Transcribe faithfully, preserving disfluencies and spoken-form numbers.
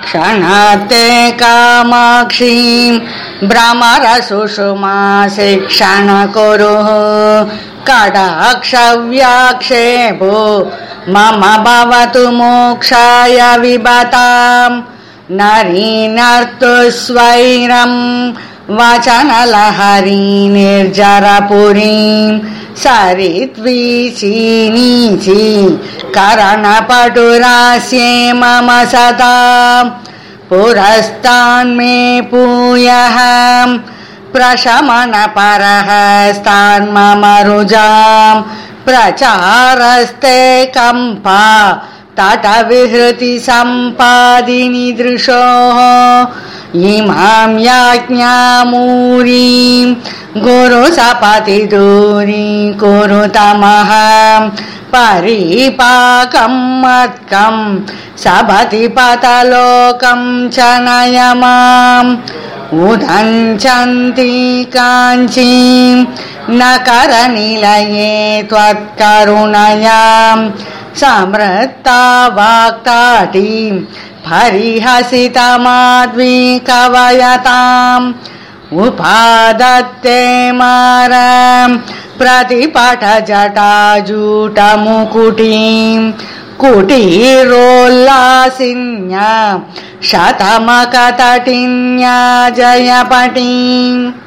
क्षणाते कामाक्षीं भ्रमरसुषुमा शिक्षण कुरुः कटाक्षव्याक्षेपो मम भवतु मोक्षाय विबताम् नरीनर्तुस्वैरं वचनलहरी निर्जरपुरीं सरित्वीचीनीची करणपटुरास्ये मम सतां पुरस्तान्मे पूयः प्रशमनपरः स्तान्मम रुजां प्रचारस्ते कम्पा तटविहृति सम्पादिनि दृशोः इमां याज्ञामूरीं गुरुसपतिदूरी कुरुतमः परिपाकं मत्कं सपतिपतलोकं च नय माम् उदञ्चन्ति काञ्चीं न करनिलये त्वत्करुणयां समृत्ता वाक्ताटीं परिहसितमाद्विकवयताम् उपादत्ते मारं प्रतिपटजटाजूटमुकुटीं कुटीरोल्लासिन्या शतमकतटिन्या जयपटीम्